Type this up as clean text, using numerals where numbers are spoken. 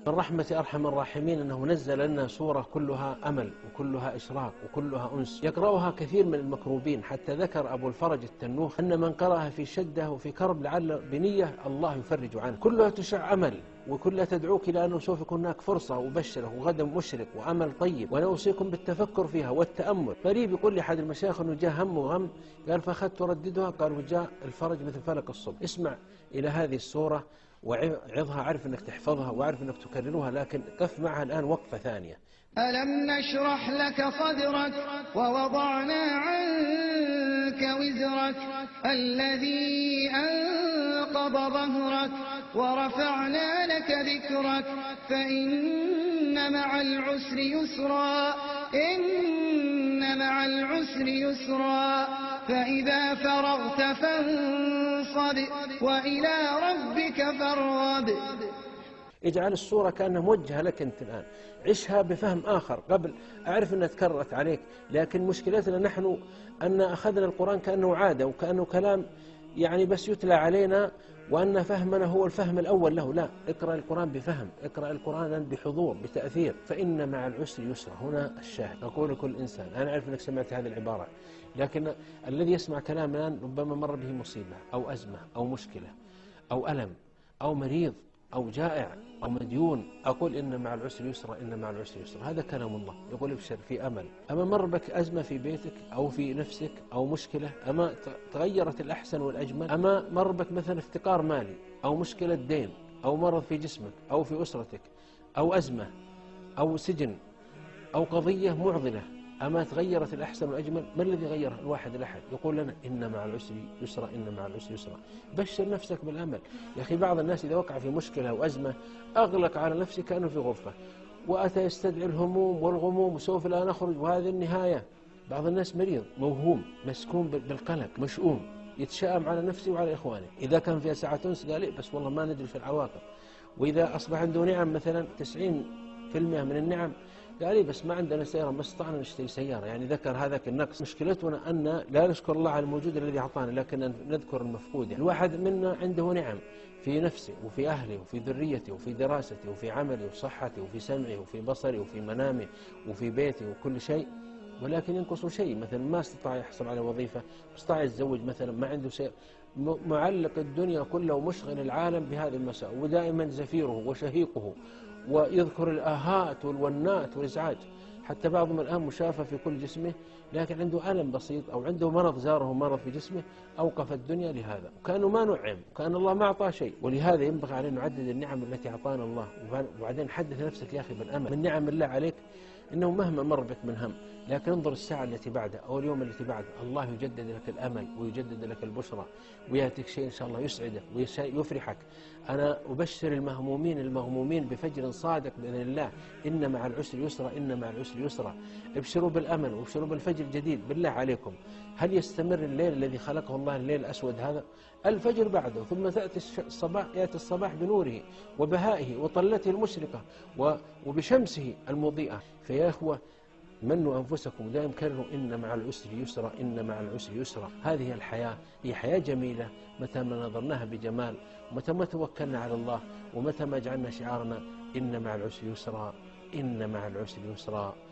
من رحمة أرحم الراحمين أنه نزل لنا سورة كلها أمل وكلها إشراق وكلها أنس يقرأها كثير من المكروبين، حتى ذكر أبو الفرج التنوخ أن من قرأها في شدة وفي كرب لعل بنية الله يفرج عنه. كلها تشع أمل وكلها تدعوك إلى أنه سوف يكون هناك فرصة وبشرة وغدا مشرق وأمل طيب، وأنا أوصيكم بالتفكر فيها والتأمل. قريب يقول لي أحد المشايخ أنه جاء هم وغم، قال فأخذت أرددها، قال وجاء الفرج مثل فلك الصبح. اسمع إلى هذه السورة وعظها، عرف أنك تحفظها وعرف أنك تكررها، لكن قف معها الآن وقفة ثانية. ألم نشرح لك صدرك ووضعنا عنك وزرك الذي أنقض ظهرك ورفعنا لك ذكرك فإن مع العسر يسرا إن مع العسر يسرا فإذا فرغت فانصب وإلى ربك فارغب. اجعل الصورة كأنها موجهة لك أنت الآن، عشها بفهم آخر. قبل أعرف أنها تكررت عليك، لكن مشكلتنا نحن أن أخذنا القرآن كأنه عادة وكأنه كلام يعني بس يتلى علينا، وأن فهمنا هو الفهم الأول له. لا، اقرأ القرآن بفهم، اقرأ القرآن بحضور بتأثير. فإن مع العسر يسرا، هنا الشاهد. أقول لكل إنسان، أنا أعرف أنك سمعت هذه العبارة، لكن الذي يسمع كلام الآن ربما مر به مصيبة أو أزمة أو مشكلة أو ألم أو مريض أو جائع أو مديون. أقول إن مع العسر يسرا، إن مع العسر يسرا. هذا كلام الله يقول ابشر في أمل. أما مر بك أزمة في بيتك أو في نفسك أو مشكلة، أما تغيرت الأحسن والأجمل، أما مر بك مثلا افتقار مالي أو مشكلة دين أو مرض في جسمك أو في أسرتك أو أزمة أو سجن أو قضية معضلة، أما تغيرت الأحسن والأجمل. ما الذي غير؟ الواحد الأحد يقول لنا إن مع العسر يسرا، إن مع العسر يسرا. بشر نفسك بالأمل. يا أخي بعض الناس إذا وقع في مشكلة وأزمة أغلق على نفسه كأنه في غرفة، وأتى يستدعي الهموم والغموم وسوف لا نخرج وهذه النهاية. بعض الناس مريض موهوم مسكون بالقلق مشؤوم، يتشائم على نفسه وعلى إخوانه. إذا كان فيها ساعة أنس قال إيه بس والله ما ندري في العواقب. وإذا أصبح عنده نعم مثلا 90% من النعم قال لي بس ما عندنا سيارة، ما استطعنا نشتري سيارة. يعني ذكر هذاك النقص. مشكلتنا أن لا نشكر الله على الموجود الذي أعطانا، لكن نذكر المفقود. يعني الواحد منا عنده نعم في نفسه وفي أهله وفي ذريته وفي دراسته وفي عمله وفي صحته وفي سمعه وفي بصره وفي منامه وفي بيته وكل شيء، ولكن ينقص شيء. مثلا ما استطاع يحصل على وظيفة، ما استطاع يتزوج مثلا، ما عنده شيء، معلق الدنيا كله ومشغل العالم بهذه المساء، ودائما زفيره وشهيقه ويذكر الآهات والونات والإزعاج. حتى بعضهم الآن مشافى في كل جسمه، لكن عنده ألم بسيط أو عنده مرض زاره مرض في جسمه، أوقف الدنيا لهذا، وكأنه ما نعم، كأن الله ما أعطاه شيء. ولهذا ينبغي علينا نعدد النعم التي أعطانا الله، وبعدين حدث نفسك يا أخي بالأمل من نعم الله عليك، إنه مهما مر بك من هم، لكن انظر الساعة التي بعدها أو اليوم التي بعده، الله يجدد لك الأمل ويجدد لك البشرى ويأتيك شيء إن شاء الله يسعدك ويفرحك. أنا أبشر المغمومين بفجر صادق بإذن الله. إن مع العسر يسرا، إن مع العسر يسرا. ابشروا بالأمل وابشروا بالفجر الجديد. بالله عليكم، هل يستمر الليل الذي خلقه الله الليل الأسود هذا؟ الفجر بعده، ثم يأتي الصباح بنوره وبهائه وطلته المشرقة وبشمسه المضيئة. فيا إخوة منوا أنفسكم، دائما كرروا إن مع العسر يسرا، إن مع العسر يسرا. هذه الحياة هي حياة جميلة متى ما نظرناها بجمال، ومتى ما توكلنا على الله، ومتى ما جعلنا شعارنا إن مع العسر يسرا، إن مع العسر يسرا.